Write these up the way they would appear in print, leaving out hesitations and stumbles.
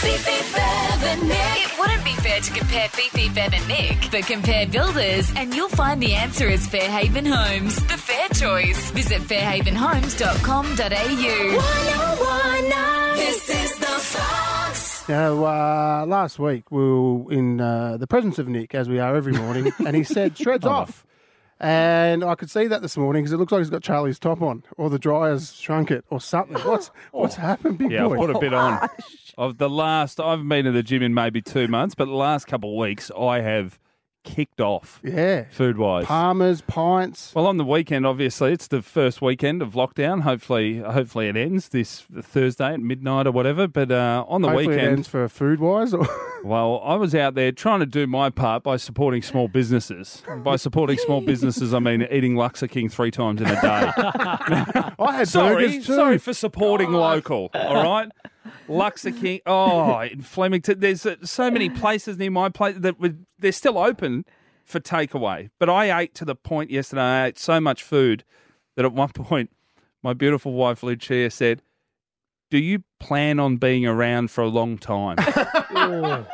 Fifi, Bev and Nick. It wouldn't be fair to compare Fifi, Bev and Nick, but compare builders and you'll find the answer is Fairhaven Homes, the fair choice. Visit fairhavenhomes.com.au. 1019. This is the Fox. Now, last week we were in the presence of Nick, as we are every morning, and he said, shreds off. And I could see that this morning because it looks like he's got Charlie's top on, or the dryer's shrunk it, or something. What's happened, big boy? I've put a bit on. I haven't been to the gym in maybe 2 months, but the last couple of weeks I have kicked off. Yeah. Food-wise. Palmers, pints. Well, on the weekend, obviously, it's the first weekend of lockdown. Hopefully it ends this Thursday at midnight or whatever. But on the Hopefully weekend, it ends for food-wise. well, I was out there trying to do my part by supporting small businesses. By supporting small businesses, I mean eating Luxor King 3 times in a day. I had burgers too. Sorry for supporting local. All right. Luxor King. Oh, in Flemington, there's so many places near my place that they're still open for takeaway. But I ate to the point yesterday. I ate so much food that at one point, my beautiful wife Lucia said, "Do you plan on being around for a long time?" She said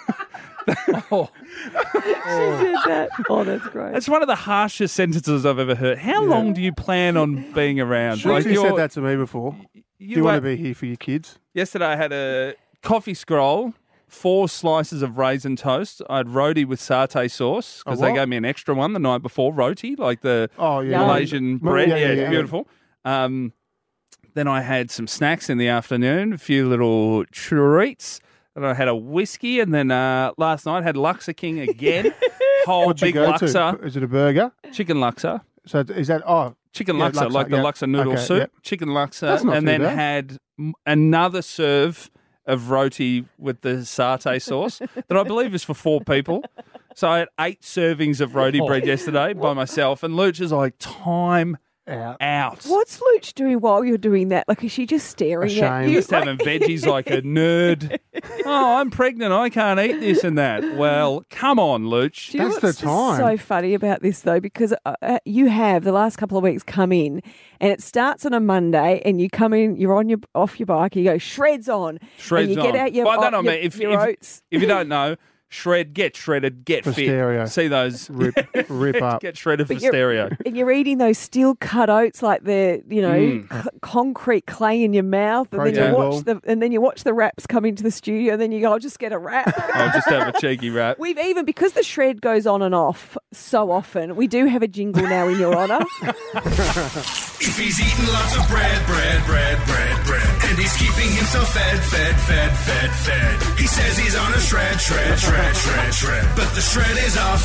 that. Oh, that's great. That's one of the harshest sentences I've ever heard. How long do you plan on being around? She said that to me before. Do you want to be here for your kids? Yesterday I had a coffee scroll, 4 slices of raisin toast. I had roti with satay sauce because they gave me an extra one the night before, roti, like the Malaysian bread. Yeah, beautiful. Then I had some snacks in the afternoon, a few little treats. Then I had a whiskey, and then last night I had Luxor King again. Whole big Luxor. Is it a burger? Chicken Luxor. So is that, chicken Luxor, like the Luxor noodle soup. Yep. Chicken Luxor, and then had another serve of roti with the satay sauce that I believe is for 4 people. So I had 8 servings of roti bread yesterday by myself, and Luch is like, time out. What's Luch doing while you're doing that? Like, is she just staring at you? Just having veggies like a nerd. Oh, I'm pregnant. I can't eat this and that. Well, come on, Luch. Do you know what's so funny about this, though? Because you have, the last couple of weeks, come in, and it starts on a Monday, and you come in, you're off your bike, you go, shreds on. Shreds and you on. get out your oats. If you don't know, get shredded, get for fit. Stereo. See those rip up. Get shredded for stereo. And you're eating those steel cut oats like they're, concrete clay in your mouth, and then you watch the wraps come into the studio, and then you go, I'll just get a wrap. I'll just have a cheeky wrap. We've even, because the shred goes on and off so often, we do have a jingle now in your honour. If he's eating lots of bread, and he's keeping himself fed, he says he's on a shred, but the shred is off.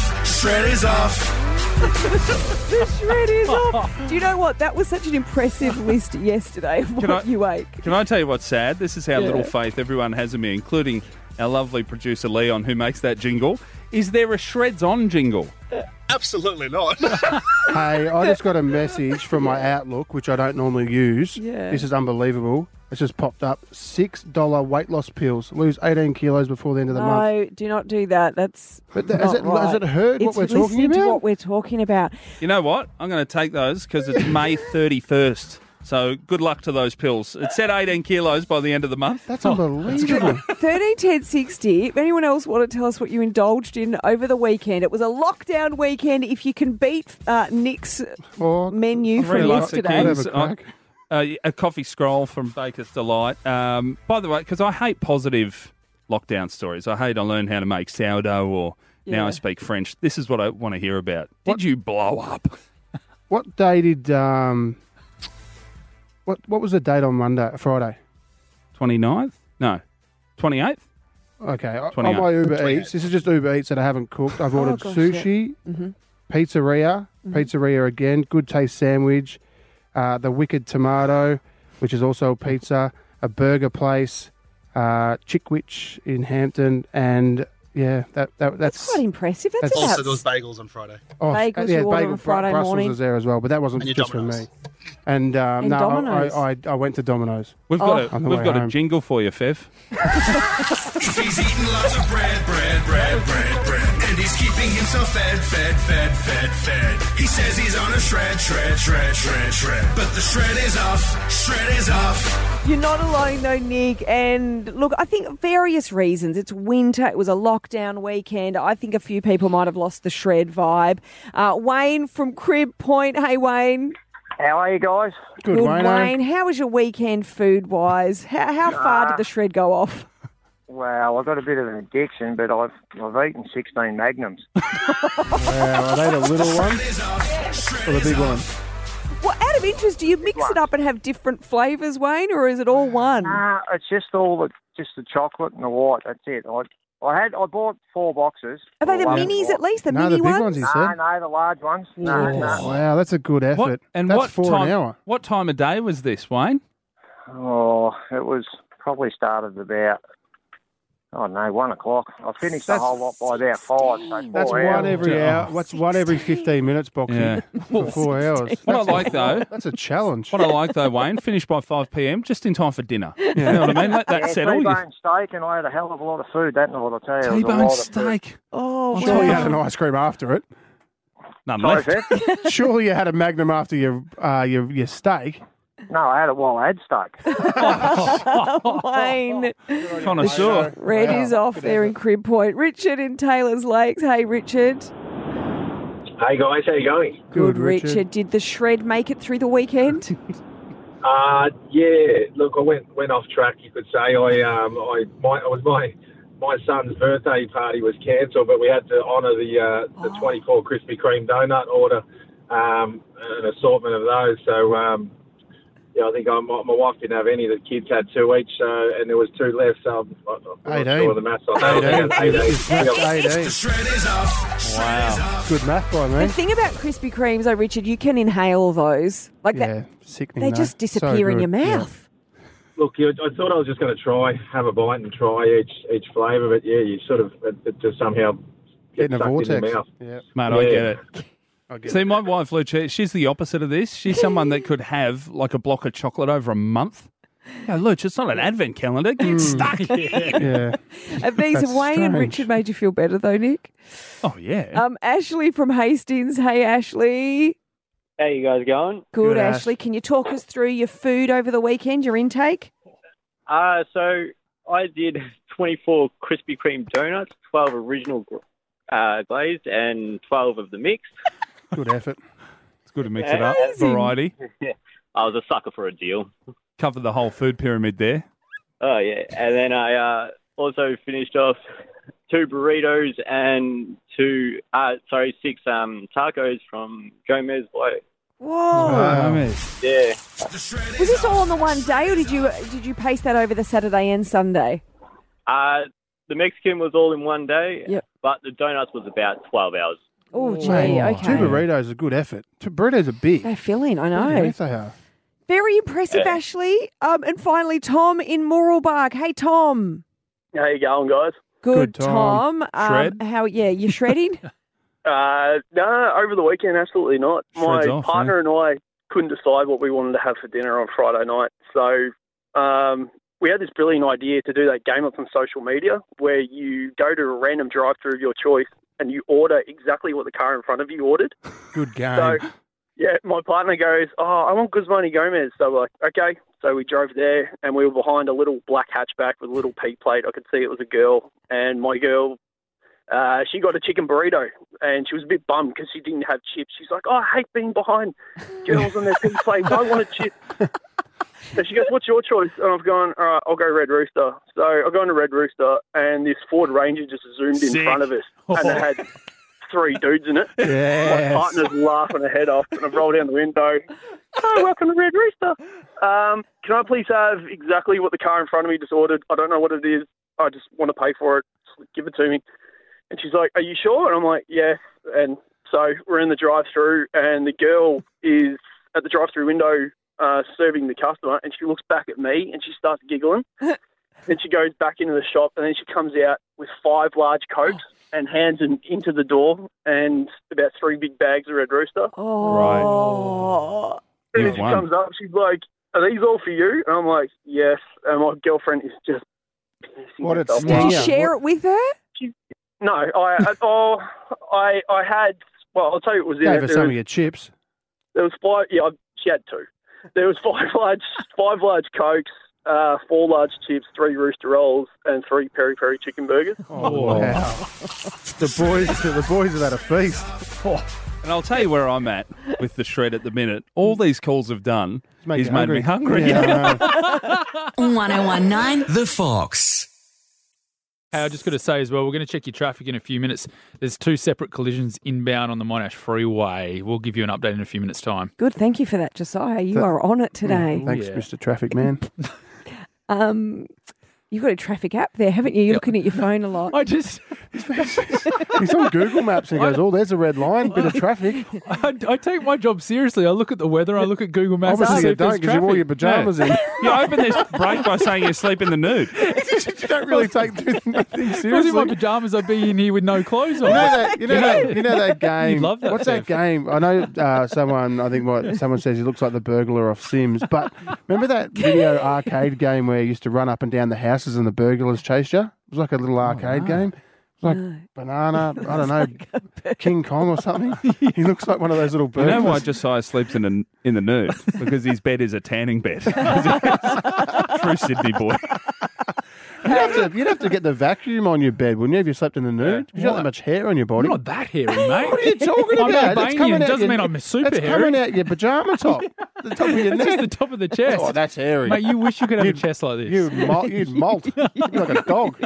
The shred is off. Do you know what? That was such an impressive list yesterday of what you ate. Can I tell you what's sad? This is how little faith everyone has in me, including our lovely producer Leon, who makes that jingle. Is there a Shreds On jingle? Absolutely not. Hey, I just got a message from my Outlook, which I don't normally use. Yeah. This is unbelievable. It's just popped up. $6 weight loss pills. Lose 18 kilos before the end of the month. No, do not do that. That's But not has it heard what we're talking about? To what we're talking about. You know what? I'm going to take those because it's May 31st. So good luck to those pills. It said 18 kilos by the end of the month. That's unbelievable. 13 10 60. If anyone else want to tell us what you indulged in over the weekend, it was a lockdown weekend. If you can beat Nick's menu from yesterday. A coffee scroll from Baker's Delight. By the way, because I hate positive lockdown stories. I learned how to make sourdough or now I speak French. This is what I want to hear about. Did you blow up? What day did... What was the date on Friday? 29th? No. 28th? Okay. On my Uber Eats, this is just Uber Eats that I haven't cooked. I've ordered sushi, pizzeria again, good taste sandwich, the Wicked Tomato, which is also a pizza, a burger place, Chickwich in Hampton, and that's quite impressive. That's also those bagels on Friday. Bagels you ordered on Friday Brussels morning. was there as well, but that wasn't just for me. And Domino's. I went to Domino's. We've got a jingle for you, Fev. If he's eating lots of bread, and he's keeping himself fed, he says he's on a shred, but the shred is off. You're not alone though, Nick. And look, I think various reasons. It's winter. It was a lockdown weekend. I think a few people might have lost the shred vibe. Wayne from Crib Point. Hey, Wayne. How are you guys? Good, Wayne. How was your weekend food-wise? How far did the shred go off? Well, I've got a bit of an addiction, but I've eaten 16 Magnums. Wow, are they the little ones or the big ones? Well, out of interest, do you mix it up and have different flavours, Wayne, or is it all one? It's just just the chocolate and the white. That's it. I bought 4 boxes. Are they the minis at least? The No, mini the big ones, he said. No, the large ones. No. Wow, that's a good effort. That's what 4 time, an hour. What time of day was this, Wayne? Oh, it was probably started about, 1 o'clock. I finished the whole lot by about 5. So That's 4 hours. one every hour. What's one every 15 minutes, Boxy? Yeah. For 4 hours. What I like, though, That's a challenge. what I like though, Wayne, finish by 5 p.m. just in time for dinner. You know what I mean? Let that settle. T-bone steak, and I had a hell of a lot of food that night, I'll tell you. It was a T-bone lot of food. steak. Oh, Surely you had an ice cream after it. None Sorry, left. Fed? Surely you had a Magnum after your steak. No, I had it while I had steak. Wayne. Connoisseur. Red is off there in Crib Point. Richard in Taylor's Lakes. Hey, Richard. Hey guys, how you going? Good, Richard. Did the shred make it through the weekend? Yeah. Look, I went off track. You could say my son's birthday party was cancelled, but we had to honour the 24 Krispy Kreme donut order, an assortment of those. So I think my wife didn't have any. The kids had 2 each, and there was 2 left. So I'm not sure the maths on that. 18. The shred is off. Wow. Good math by The me. thing about Krispy Kremes, though, Richard, you can inhale those. Like Yeah, sickening. they though. just disappear So in your good. Yeah. mouth. Look, I thought I was just going to have a bite and try each flavour, but yeah, you sort of it just somehow Getting a sucked in vortex. your mouth. Yeah. Mate, I Yeah. get it. I get See, it. my wife, Lucia, she's the opposite of this. She's someone that could have like a block of chocolate over a month. Yeah, Luch, it's not an advent calendar. Get stuck. Yeah. Have these That's Wayne and strange. Richard made you feel better, though, Nick? Oh, yeah. Ashley from Hastings. Hey, Ashley. How you guys going? Good, Good, Ash. Ashley. Can you talk us through your food over the weekend, your intake? So I did 24 Krispy Kreme donuts, 12 original glazed, and 12 of the mixed. Good effort. It's good to mix it up. Amazing. Variety. I was a sucker for a deal. Covered the whole food pyramid there. Oh, yeah. And then I also finished off 2 burritos and 6 tacos from Gomez Boy. Whoa. Yeah. Was this all on the one day, or did you pace that over the Saturday and Sunday? The Mexican was all in one day, Yep. but the donuts was about 12 hours. Oh, gee, Mate, okay. 2 burritos is a good effort. 2 burritos are big. They're filling, I Bloody know. oath they are. Very impressive, Ashley. And finally, Tom in Mooralbark. Hey, Tom. How you going, guys? Good, Good, Tom. Shred? You shredding? No, over the weekend, absolutely not. Shreds My off, partner and I couldn't decide what we wanted to have for dinner on Friday night. So we had this brilliant idea to do that game up on social media where you go to a random drive-thru of your choice and you order exactly what the car in front of you ordered. Good game. So, yeah, my partner goes, I want Guzmani Gomez. So we're like, okay. So we drove there and we were behind a little black hatchback with a little P plate. I could see it was a girl. And my girl, she got a chicken burrito and she was a bit bummed because she didn't have chips. She's like, I hate being behind girls on their P plates. I want a chip. So she goes, what's your choice? And I've gone, all right, I'll go Red Rooster. So I go into Red Rooster and this Ford Ranger just zoomed in front of us and it had 3 dudes in it. Yes. My partner's laughing her head off and I've rolled down the window. Oh, welcome to Red Rooster. Can I please have exactly what the car in front of me just ordered? I don't know what it is. I just want to pay for it. Just give it to me. And she's like, are you sure? And I'm like, yeah. And so we're in the drive-thru and the girl is at the drive-thru window serving the customer and she looks back at me and she starts giggling. Then she goes back into the shop and then she comes out with 5 large Cokes and hands them into the door and about 3 big bags of Red Rooster. Oh. And then You've she won. comes up, she's like, are these all for you? And I'm like, yes. And my girlfriend is just pissing What a herself Did you off. Yeah. share it with her? No, I had, well, I'll tell you what was in Gave it. her There some was, of your chips. there was 5, yeah, she had 2. There was 5 large Cokes, 4 large chips, 3 rooster rolls, and 3 peri-peri chicken burgers. Oh, wow. The boys have had a feast. And I'll tell you where I'm at with the shred at the minute. All these calls have done is made me hungry. Yeah, 1019 The Fox. Hey, I just got to say as well, we're going to check your traffic in a few minutes. There's 2 separate collisions inbound on the Monash Freeway. We'll give you an update in a few minutes' time. Good, thank you for that, Josiah. You are on it today. Thanks, Mr. Traffic Man. You've got a traffic app there, haven't you? You're looking at your phone a lot. He's on Google Maps and he goes, there's a red line, bit of traffic. I take my job seriously. I look at the weather, I look at Google Maps. Obviously you don't because you wore your pyjamas in. You open this break by saying you sleep in the nude. You don't really take things seriously. Because in my pyjamas, I'd be in here with no clothes on. You know that game? You'd love that. What's that game? I know someone says he looks like the burglar off Sims, but remember that video arcade game where you used to run up and down the houses and the burglars chased you? It was like a little arcade game. It was like Banana, I don't know, King Kong or something. He looks like one of those little burglars. You know why Josiah sleeps in the nude? Because his bed is a tanning bed. True Sydney boy. You'd have to get the vacuum on your bed, wouldn't you, if you slept in the nude? Because you don't have that much hair on your body. I'm not that hairy, mate. What are you talking about? I'm Albanian. Doesn't mean I'm super hairy. It's coming out your pyjama top. The top of your neck. Just the top of the chest. Oh, that's hairy. Mate, you wish you could have a chest like this. You'd molt. You'd be like a dog.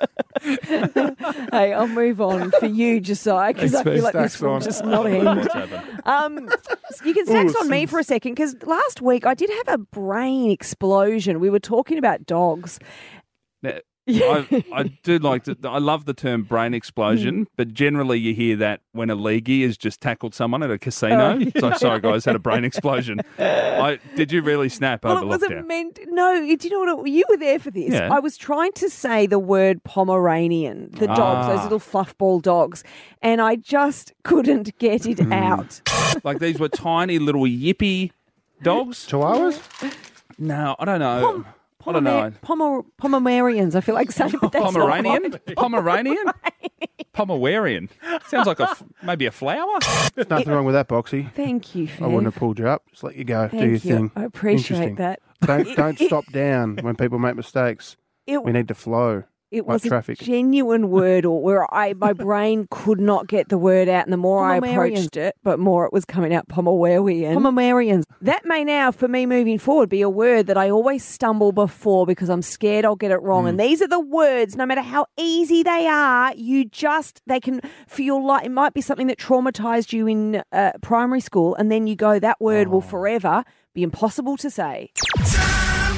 Hey, I'll move on for you, Josiah, because I feel like this will just not end. You can sax on me for a second, because last week I did have a brain explosion. We were talking about dogs. Now, I do like to. I love the term brain explosion, but generally you hear that when a leaguey has just tackled someone at a casino. So sorry guys, had a brain explosion. Did you really snap over lockdown? Wasn't meant. No, do you know what? You were there for this. Yeah. I was trying to say the word Pomeranian, the dogs, those little fluffball dogs, and I just couldn't get it out. Like these were tiny little yippy dogs. Chihuahuas? No, I don't know. I don't know. Pomeranians, I feel like saying, but that's Pomeranian? Pomeranian? Sounds like maybe a flower. There's nothing wrong with that, Boxy. Thank you, Fev. I wouldn't have pulled you up. Just let you go. Thank Do your you. thing. I appreciate that. Don't stop down when people make mistakes. We need to flow. It like was traffic. a genuine word, or where my brain could not get the word out, and the more I approached it, but more it was coming out Pomeranians. That may now, for me moving forward, be a word that I always stumble before because I'm scared I'll get it wrong. And these are the words, no matter how easy they are, they can feel like it might be something that traumatized you in primary school, and then you go, that word will forever be impossible to say. Time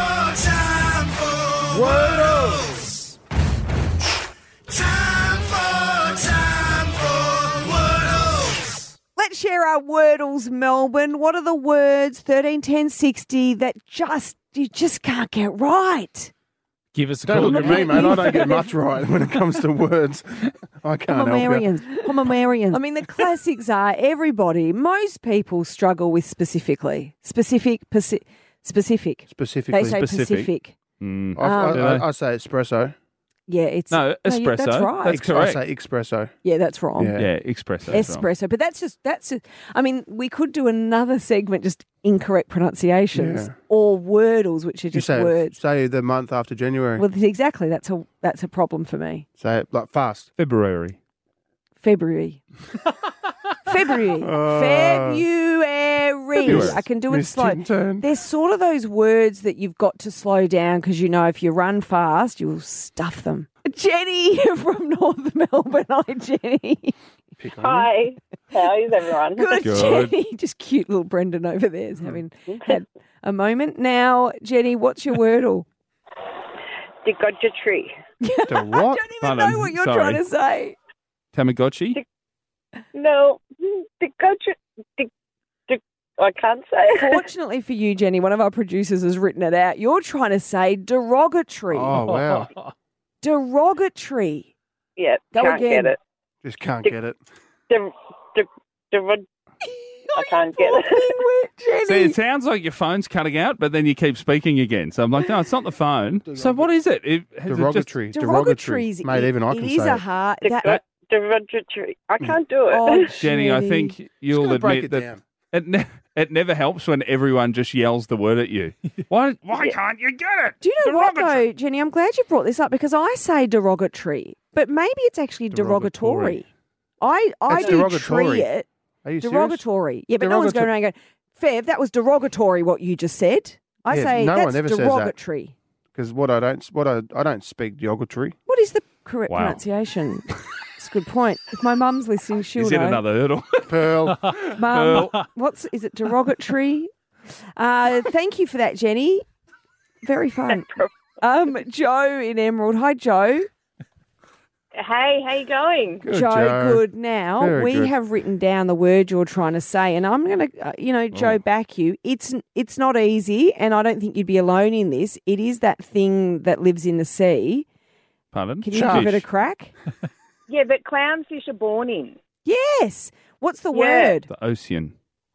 for Wordles. Time for Wordles. Let's share our Wordles, Melbourne. What are the words 13, 10, 60 that you just can't get right? Give us a Don't call. look at me, mate. I don't get much right when it comes to words. I can't help you. Pomeranians. I mean, the classics are most people struggle with specifically. Specific. They say Pacific. I say espresso. Yeah, it's espresso. That's right. That's correct. I say espresso. Yeah, that's wrong. Yeah, espresso. Espresso. But that's just. I mean, we could do another segment just incorrect pronunciations or wordles, which are just words. Say the month after January. Well, exactly. That's a problem for me. Say it like fast. February. February. I can do it slow. There's sort of those words that you've got to slow down because if you run fast, you'll stuff them. Jenny from North Melbourne. Hi, Jenny. Hi. How is everyone? Good, Jenny. Just cute little Brendan over there is having had a moment. Now, Jenny, what's your wordle? Tamagotchi. The what? I don't even know what you're trying to say. Tamagotchi? No. I can't say it. Fortunately for you, Jenny, one of our producers has written it out. You're trying to say derogatory. Oh, wow. Derogatory. Yeah, Go again. Get it. Just can't get it. I can't get it. See, it sounds like your phone's cutting out, but then you keep speaking again. So I'm like, no, it's not the phone. So what is it? Derogatory. Derogatory. Mate, even I can say it. It is a hard... Derogatory. I can't do it. Oh, Jenny, I think you'll break admit it that down. It never helps when everyone just yells the word at you. Why can't you get it? Do you know what, though, Jenny? I'm glad you brought this up because I say derogatory, but maybe it's actually derogatory. I do derogatory. tree it. Are you derogatory. Yeah, but no one's going around and going, Fev, that was derogatory what you just said. I say no that's one ever derogatory. Because I don't speak derogatory. What is the correct pronunciation? It's a good point. If my mum's listening, she'll Is know. it another hurdle? Pearl. Mum, is it derogatory? Thank you for that, Jenny. Very fun. Joe in Emerald. Hi, Joe. Hey, how you going? Good, Joe, good. Now, Very we good. have written down the word you're trying to say, and I'm going to, Joe, back you. It's not easy, and I don't think you'd be alone in this. It is that thing that lives in the sea. Pardon? Can you give it a crack? Yeah, but clownfish are born in. Yes. What's the Yeah. word? The ocean.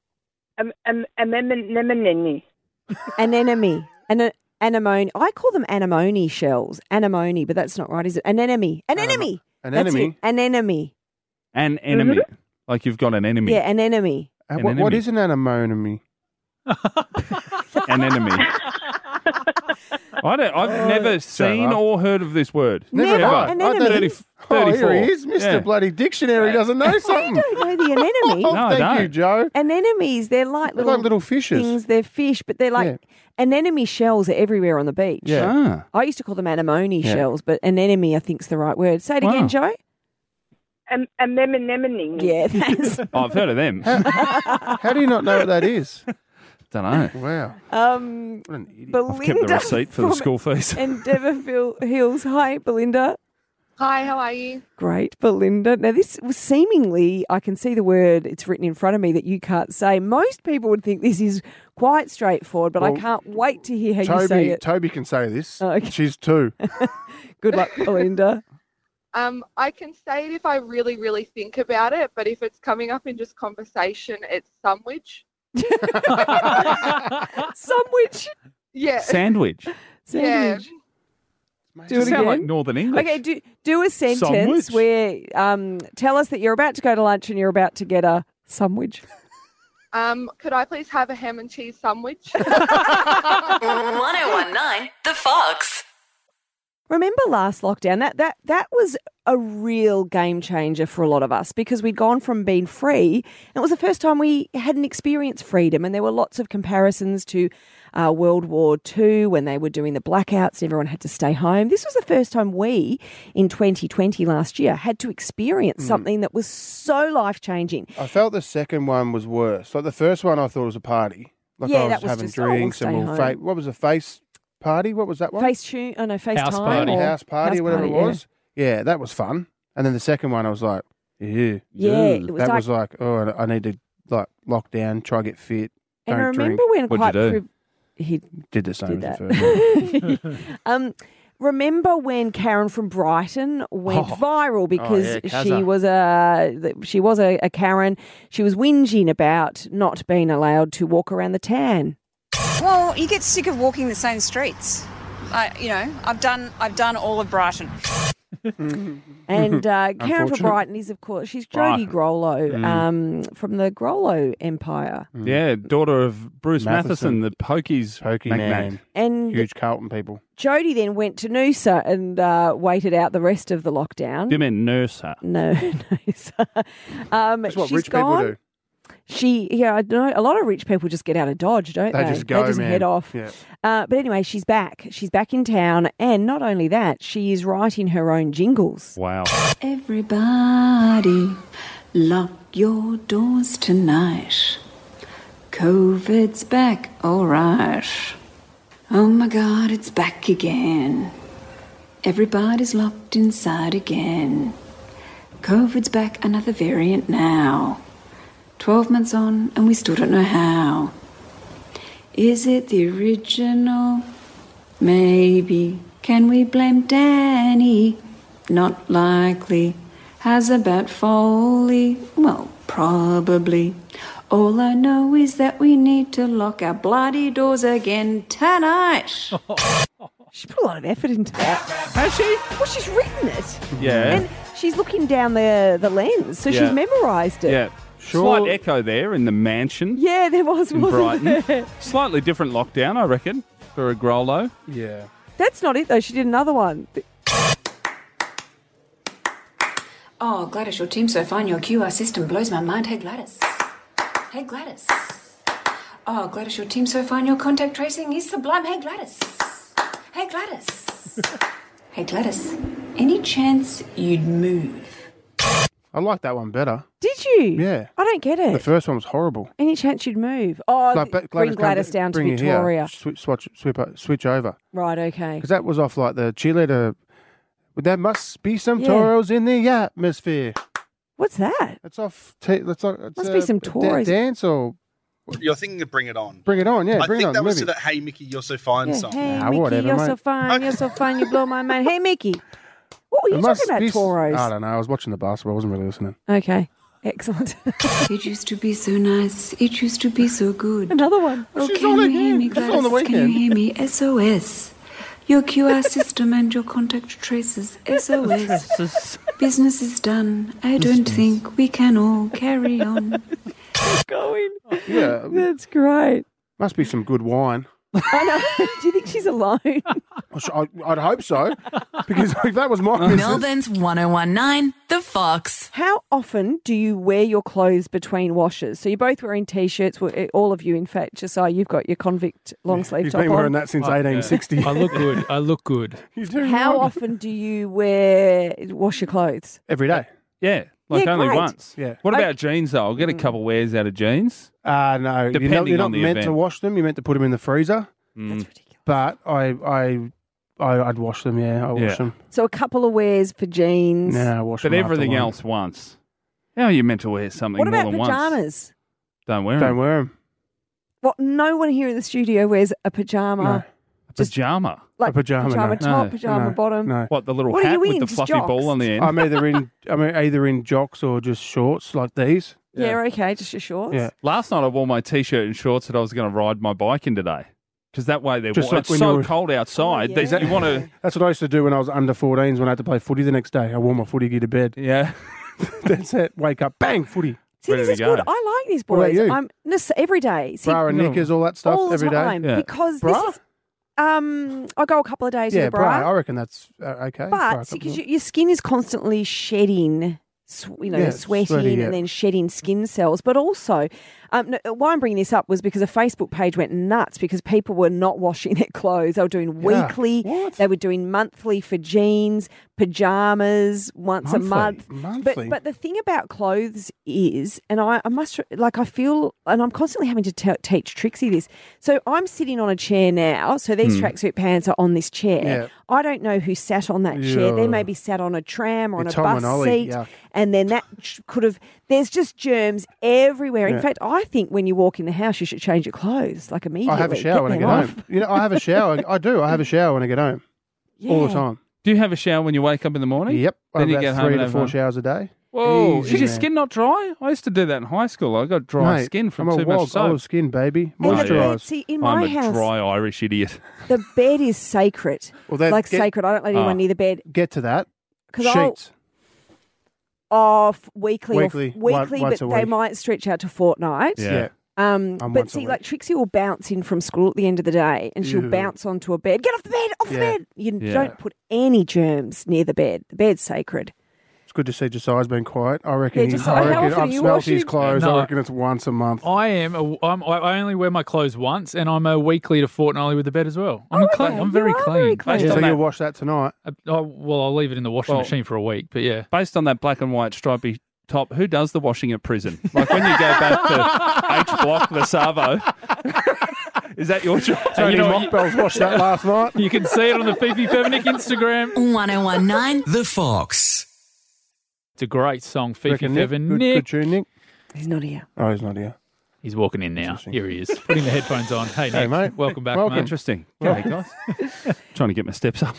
Anemone. Anemone. Anemone. I call them anemone shells. Anemone, but that's not right, is it? Anemone. Anemone. Anemone? An enemy. An enemy. Like you've got an enemy. Yeah, an enemy. What is an anemone? An enemy. I've never seen or heard of this word. Never. Ever. An enemy. 34. Here he is. Mr. Bloody Dictionary doesn't know something. You don't know the anemone. Oh, No, I thank you, don't. Joe. Anemones, they're like They're little, like little fishes. things. They're fish, but they're like anemone shells are everywhere on the beach. Yeah. I used to call them anemone shells, but anemone I think is the right word. Say it again, Joe. Anemone. Yeah, thanks. I've heard of them. How do you not know what that is? Don't know. Wow. What an idiot. Belinda I've kept the receipt for the from school fees. Endeavour Hills. Hi, Belinda. Hi, how are you? Great, Belinda. Now, this was seemingly, I can see the word, it's written in front of me that you can't say. Most people would think this is quite straightforward, but I can't wait to hear how you say it. Toby can say this. Oh, okay. She's 2. Good luck, Belinda. I can say it if I really, really think about it, but if it's coming up in just conversation, it's sandwich. Sandwich. Yeah. Sandwich. Sandwich. Do it Sound again. like Northern English. Okay, do a sentence Sandwich. where tell us that you're about to go to lunch and you're about to get a sandwich. Could I please have a ham and cheese sandwich? 1019 The Fox. Remember last lockdown? That was a real game changer for a lot of us because we'd gone from being free, and it was the first time we hadn't experienced freedom, and there were lots of comparisons to World War II when they were doing the blackouts and everyone had to stay home. This was the first time we, in 2020 last year, had to experience something that was so life-changing. I felt the second one was worse. Like the first one I thought was a party. Like Yeah, I was that was having just, oh, we'll drinks stay and we'll home. what was a face party? What was that one? FaceTime House party. or House party, whatever party, it was. Yeah, that was fun. And then the second one I was like, Yeah, it was that like- was like, oh, I need to like lock down, try get fit, And don't remember drink. when What'd you do? he Did the same did as that. the first one. Remember when Karen from Brighton went viral because yeah, Kazza. she was a Karen. She was whinging about not being allowed to walk around the tan. Well, you get sick of walking the same streets. I've done all of Brighton. And Karen from Unfortunate. Brighton is, of course, she's Jodie Grollo from the Grollo Empire. Yeah, daughter of Bruce Matheson, the Pokies magnate. man. And Huge Carlton people. Jodie then went to Noosa and waited out the rest of the lockdown. You mean Noosa? No, Noosa. That's what she's rich gone. people do. I know a lot of rich people just get out of Dodge, don't they? They just go, They just man. head off. Yeah. But anyway, she's back. She's back in town, and not only that, she is writing her own jingles. Wow. Everybody, lock your doors tonight. COVID's back, all right. Oh my God, it's back again. Everybody's locked inside again. COVID's back, another variant now. 12 months on, and we still don't know how. Is it the original? Maybe. Can we blame Danny? Not likely. Has about Foley? Well, probably. All I know is that we need to lock our bloody doors again tonight. She put a lot of effort into that. Has she? Well, she's written it. Yeah. And she's looking down the lens, so Yeah. she's memorised it. Yeah. Slight echo there in the mansion. Yeah, there was, in wasn't Brighton. there? Slightly different lockdown, I reckon, for a Grollo. Yeah. That's not it, though. She did another one. Oh, Gladys, your team's so fine. Your QR system blows my mind. Hey, Gladys. Hey, Gladys. Oh, Gladys, your team's so fine. Your contact tracing is sublime. Hey, Gladys. Hey, Gladys. Hey, Gladys. Any chance you'd move? I like that one better. Did you? Yeah. I don't get it. The first one was horrible. Any chance you'd move? Oh, bring Gladys down to Victoria. Switch over. Right, okay. Because that was off like the cheerleader. There must be some toros in the atmosphere. What's that? It's off. Must be some toros. Dance or. You're thinking of Bring It On. Bring It On, yeah. I Bring think It On, that was movie. to that Hey Mickey, You're So Fine song. Hey, Nah, Mickey, whatever, you're mate. so fine. You're so fine. You blow my mind. Hey, Mickey. What were you talking about, toros? I don't know. I was watching the basketball. I wasn't really listening. Okay. Excellent. It used to be so nice. It used to be so good. Another one. Oh, She's can on you hear again. me, That's on the Gladys? Can you weekend. hear me? SOS. Your QR system and your contact traces. SOS. Business is done. I don't think we can all carry on. Going. Yeah. That's great. Must be some good wine. I know. Do you think she's alone? I'd hope so. Because if that was my business. Melbourne's 1019, The Fox. How often do you wear your clothes between washes? So you're both wearing T-shirts, all of you, in fact. Josiah, you've got your convict long sleeve He's top been on. wearing that since 1860. I look good. I look good. You do. How often do you wash your clothes? Every day. Yeah, like Yeah, only great. once. Yeah. What about jeans, though? I'll get a couple wears out of jeans. No. Depending you're not on the meant event. to wash them. You're meant to put them in the freezer. That's ridiculous. But I'd wash them, yeah. I wash Yeah. them. So a couple of wears for jeans. No, I wash But them after everything one. else once. How are you meant to wear something What more about than once? pajamas? Don't wear Don't them. wear them. Well, no one here in the studio wears a pajama. No. Pajama. Like A pajama, no. top, No, pajama no, bottom. No. What, the little What are hat you with in? the Just fluffy jocks? ball on the end? I'm either in jocks or just shorts like these. Yeah, okay, just your shorts. Yeah. Last night I wore my T-shirt and shorts that I was going to ride my bike in today. Because that way Just like it's when so you were- cold outside. Oh, yeah. You want to... That's what I used to do when I was under 14s when I had to play footy the next day. I wore my footy gear to bed. Yeah. That's it. Wake up, bang, footy. See, Ready this to is good. go. I like these What about boys. you? I'm every day. See, Bra and knickers, all that stuff all the every day. time Yeah. because Bra? this is. I go a couple of days Yeah, with a bra, bra. I reckon that's okay. Bra, but because your skin is constantly shedding. Yeah, Sweating sweaty, yeah. and then shedding skin cells. But also, why I'm bringing this up was because a Facebook page went nuts because people were not washing their clothes. They were doing Yeah. weekly. What? They were doing monthly for jeans, pajamas once a month. Monthly? But the thing about clothes is, and I must, like, I feel, and I'm constantly having to teach Trixie this. So I'm sitting on a chair now. So these tracksuit pants are on this chair. Yeah. I don't know who sat on that chair. They Yeah. may be sat on a tram or on Your a Tom bus and Ollie, seat. yeah. And then that could have, there's just germs everywhere. In Yeah. fact, I think when you walk in the house, you should change your clothes, like immediately. I have a shower when I get them home. off. You know, I have a shower. I do. I have a shower when I get home. All the Yeah. time. Do you have a shower when you wake up in the morning? Yep. I Then have you about get home 3 and to have 4 one. showers a day. Whoa. Easy, Is your man. skin not dry? I used to do that in high school. I got dry Mate, skin from I'm too a much wild soap. olive skin, baby. And the Moisturise. bed, see, in my I'm a house, dry Irish idiot. the bed is sacred. Well, that- like get- sacred. I don't let anyone near the bed. Get to that. 'Cause I'll- Sheets. Off weekly, Weekly, weekly, once but a they week. might stretch out to fortnight. Yeah. But once a see, week. like Trixie will bounce in from school at the end of the day, and she'll Ew. bounce onto a bed. Get off the bed, off the Yeah. bed. You Yeah. don't put any germs near the bed. The bed's sacred. It's good to see Josiah's been quiet. I reckon, Yeah, Josiah, how often are I've you smelt his washing? clothes. No. I reckon it's once a month. I only wear my clothes once, and I'm a weekly to fortnightly with the bed as well. I'm I'm very You are clean. very clean. Based So on you'll that, wash that tonight. Well, I'll leave it in the washing Well- machine for a week, but yeah. based on that black and white stripy top, who does the washing at prison? Like when you go back to H Block, the Savo, is that your job? Tony Mockbell's washed that last night. You can see it on the Fifi Feminic Instagram. 1019, The Fox. It's a great song, Fifi Reckon, Nick? Fevin. Good Nick. tune, Nick. He's not here. Oh, he's not here. He's walking in now. Here he is, putting the headphones on. Hey, Hey, Nick. mate. Welcome back, Welcome. mate. Interesting. Well- G'day, guys. Trying to get my steps up.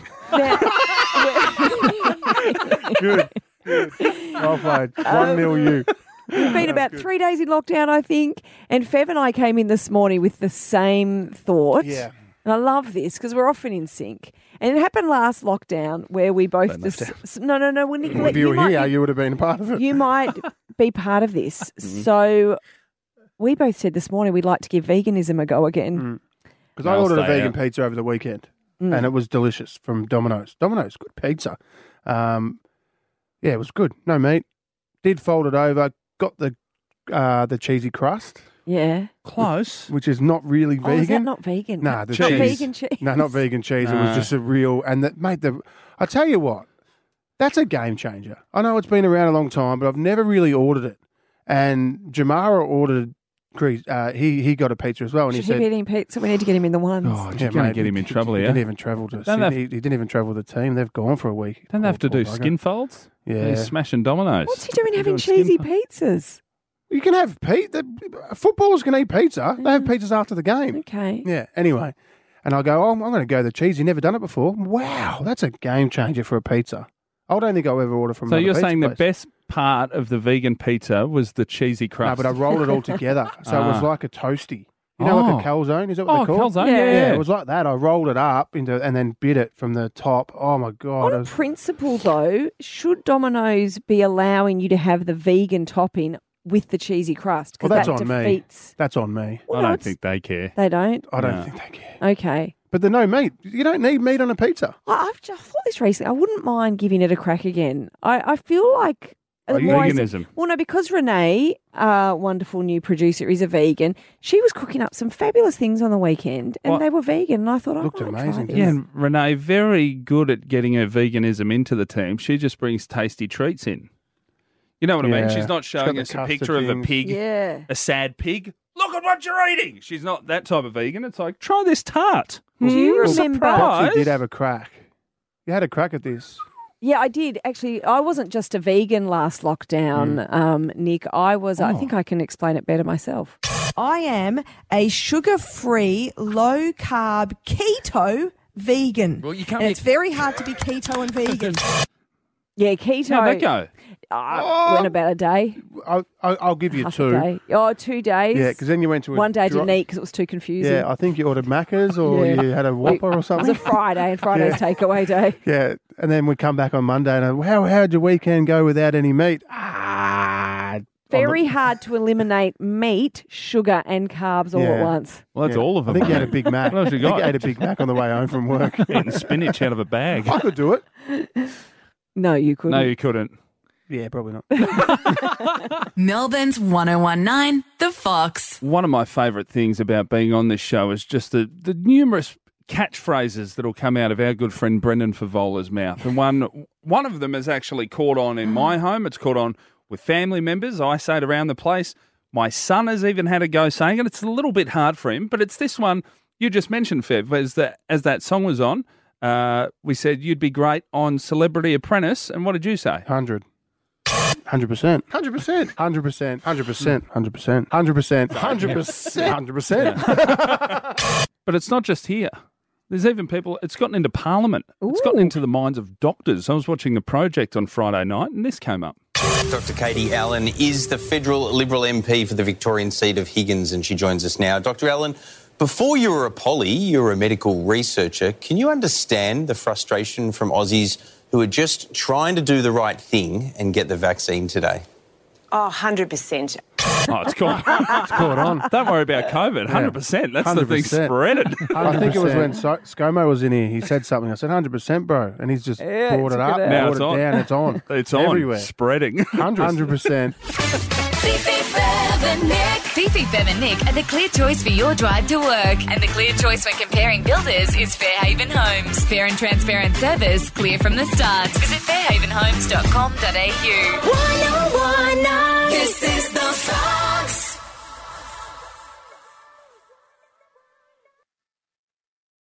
Good. Well played. 1-0 you. We've been about 3 days in lockdown, I think. And Fev and I came in this morning with the same thought. Yeah. And I love this because we're often in sync. And it happened last lockdown where we both Don't left no. When If you were here, you would have been a part of it. you might be part of this. So we both said this morning we'd like to give veganism a go again. Because I ordered a vegan pizza over the weekend, and it was delicious from Domino's. Domino's, good pizza. Yeah, it was good. No meat. Did fold it over. Got the cheesy crust. Yeah. Close. Which is not really vegan. Is that not vegan? Nah, the not cheese. vegan cheese. No, not vegan cheese. It was just a real... And that made the... I tell you what, that's a game changer. I know it's been around a long time, but I've never really ordered it. And Jamara ordered... he got a pizza as well. And Should he said... be eating pizza? We need to get him in the ones. Oh, you're going to get him in trouble He here. didn't even travel to Sydney. He didn't even travel with the team. They've gone for a week. Don't they have to do skin folds? Yeah. He's smashing Domino's. What's he doing having cheesy pizzas? You can have pizza. Footballers can eat pizza. They have pizzas after the game. Okay. Yeah. Anyway, and I go, I'm going to go the cheese. You've never done it before. Wow, that's a game changer for a pizza. I don't think I'll ever order from. So another you're pizza saying place. the best part of the vegan pizza was the cheesy crust? No, but I rolled it all together, so it was like a toasty. You know, like a calzone. Is that what they're called? Calzone, yeah. It was like that. I rolled it up and then bit it from the top. Oh my god! On principle, though, should Domino's be allowing you to have the vegan topping with the cheesy crust? Well, Because that's that on defeats... me. That's on me. Well, I no, don't it's- think they care. They don't? I don't think they care. Okay. But the no meat. You don't need meat on a pizza. I've just thought this recently. I wouldn't mind giving it a crack again. I feel like... the more I see- veganism. Well, no, because Renee, our wonderful new producer, is a vegan. She was cooking up some fabulous things on the weekend, and they were vegan. And I thought, Looked amazing. Try Yeah, this. and Renee, very good at getting her veganism into the team. She just brings tasty treats in. You know what I mean? Yeah. She's not She's got showing the us a custard picture of a things. pig, Yeah. a sad pig. Look at what you're eating. She's not that type of vegan. It's like, try this tart. Do you remember? Surprise. You did have a crack. You had a crack at this. Yeah, I did. Actually, I wasn't just a vegan last lockdown, Nick. I was, I think I can explain it better myself. I am a sugar-free, low-carb, keto vegan. Well, you can't and be- it's very hard to be keto and vegan. Yeah, keto. How'd that go? Went about a day. I'll give you Half two. a day. Oh, 2 days. Yeah, because then you went to a One day I dri- didn't eat because it was too confusing. Yeah, I think you ordered Macca's or Yeah. you had a Whopper or It was something. a Friday, and Friday's Yeah. takeaway day. Yeah, and then we come back on Monday and how'd your weekend go without any meat? Very hard to eliminate meat, sugar, and carbs all at once. Well, that's Yeah. all of I them. think you had a Big Mac. What else you I think got? you ate a Big Mac on the way home from work. Eating spinach out of a bag. I could do it. No, you couldn't. No, you couldn't. Yeah, probably not. Melbourne's 1019, The Fox. One of my favourite things about being on this show is just the numerous catchphrases that'll come out of our good friend Brendan Favola's mouth. And one of them has actually caught on in my home. It's caught on with family members. I say it around the place. My son has even had a go saying it. It's a little bit hard for him, but it's this one you just mentioned, Fev, as that song was on. We said you'd be great on Celebrity Apprentice. And what did you say? 100%. 100%. 100%. 100%. 100%. 100%. 100%. 100%. 100%. But it's not just here. There's even people, it's gotten into Parliament. It's gotten into the minds of doctors. I was watching The Project on Friday night and this came up. Dr. Katie Allen is the federal Liberal MP for the Victorian seat of Higgins, and she joins us now. Dr. Allen, before you were a poly, you were a medical researcher. Can you understand the frustration from Aussies who are just trying to do the right thing and get the vaccine today? Oh, 100%. Oh, it's caught on. Don't worry about COVID. 100%. That's the thing spreading. I think it was when ScoMo was in here. He said something. I said, 100%, bro. And he's just brought it up, Now brought it's it on. down. It's on. It's on. Everywhere. Spreading. 100%. Fifi, Bev and Nick. Fifi, Bev and Nick are the clear choice for your drive to work. And the clear choice when comparing builders is Fairhaven Homes. Fair and transparent service, clear from the start. Visit fairhavenhomes.com.au. 1019.